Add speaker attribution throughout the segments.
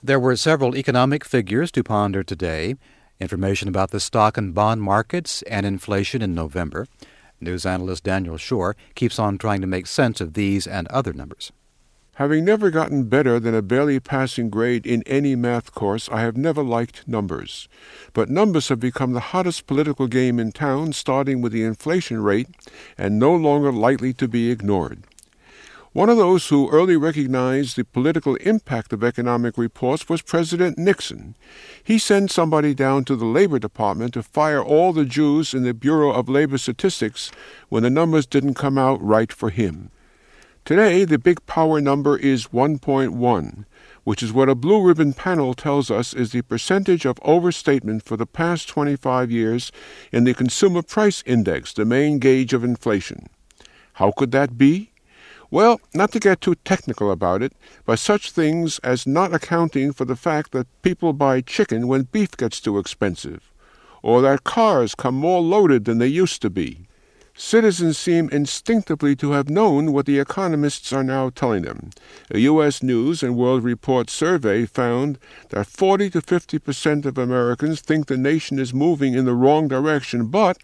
Speaker 1: There were several economic figures to ponder today, information about the stock and bond markets and inflation in November. News analyst Daniel Shore keeps on trying to make sense of these and other numbers.
Speaker 2: Having never gotten better than a barely passing grade in any math course, I have never liked numbers. But numbers have become the hottest political game in town, starting with the inflation rate, and no longer likely to be ignored. One of those who early recognized the political impact of economic reports was President Nixon. He sent somebody down to the Labor Department to fire all the Jews in the Bureau of Labor Statistics when the numbers didn't come out right for him. Today, the big power number is 1.1, which is what a blue ribbon panel tells us is the percentage of overstatement for the past 25 years in the Consumer Price Index, the main gauge of inflation. How could that be? Well, not to get too technical about it, by such things as not accounting for the fact that people buy chicken when beef gets too expensive, or that cars come more loaded than they used to be. Citizens seem instinctively to have known what the economists are now telling them. A U.S. News and World Report survey found that 40 to 50% of Americans think the nation is moving in the wrong direction, but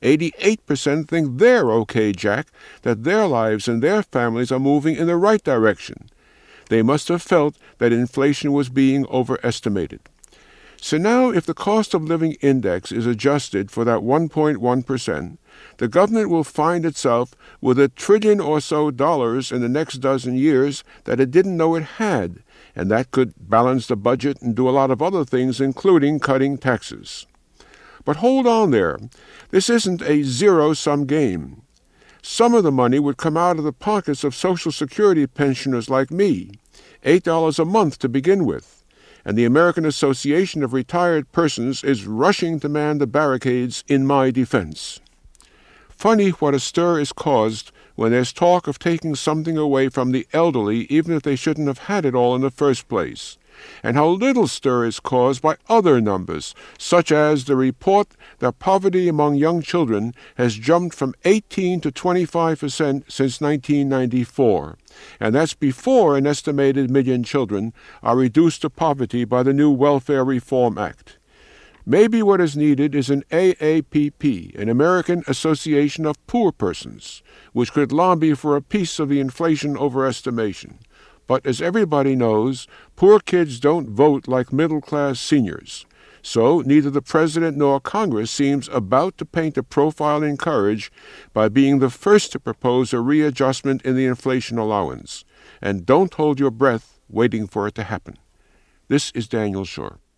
Speaker 2: 88% think they're okay, Jack, that their lives and their families are moving in the right direction. They must have felt that inflation was being overestimated. So now, if the cost of living index is adjusted for that 1.1%, the government will find itself with $1 trillion or so in the next dozen years that it didn't know it had, and that could balance the budget and do a lot of other things, including cutting taxes. But hold on there. This isn't a zero-sum game. Some of the money would come out of the pockets of Social Security pensioners like me, $8 a month to begin with, and the American Association of Retired Persons is rushing to man the barricades in my defense. Funny what a stir is caused when there's talk of taking something away from the elderly even if they shouldn't have had it all in the first place, and how little stir is caused by other numbers, such as the report that poverty among young children has jumped from 18 to 25% since 1994, and that's before an estimated 1 million children are reduced to poverty by the new Welfare Reform Act. Maybe what is needed is an AAPP, an American Association of Poor Persons, which could lobby for a piece of the inflation overestimation. But as everybody knows, poor kids don't vote like middle-class seniors. So neither the President nor Congress seems about to paint a profile in courage by being the first to propose a readjustment in the inflation allowance. And don't hold your breath waiting for it to happen. This is Daniel Shore.